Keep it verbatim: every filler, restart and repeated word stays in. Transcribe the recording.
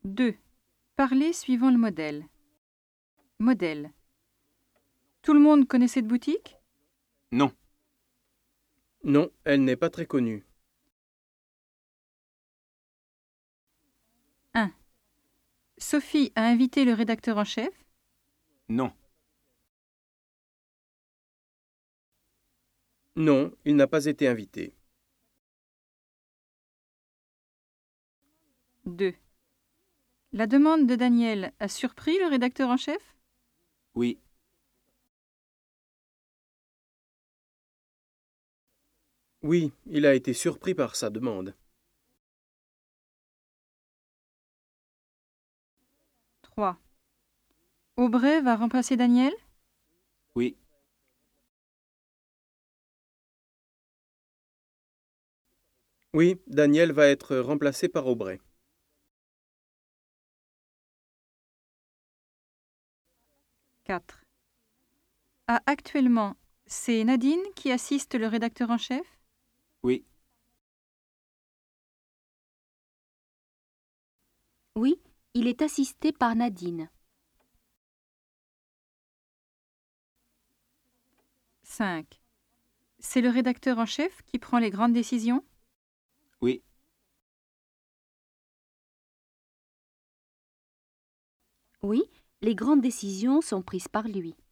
deux. Parler suivant le modèle. Modèle. Tout le monde connaît cette boutique? Non. Non, elle n'est pas très connue. un. Sophie a invité le rédacteur en chef? Non. Non, il n'a pas été invité. deux. La demande de Daniel a surpris le rédacteur en chef? Oui. Oui, il a été surpris par sa demande. trois. Aubray va remplacer Daniel? Oui. Oui, Daniel va être remplacé par Aubray. quatre. Ah, actuellement, c'est Nadine qui assiste le rédacteur en chef? Oui. Oui, il est assisté par Nadine. cinq. C'est le rédacteur en chef qui prend les grandes décisions? Oui. Oui, les grandes décisions sont prises par lui.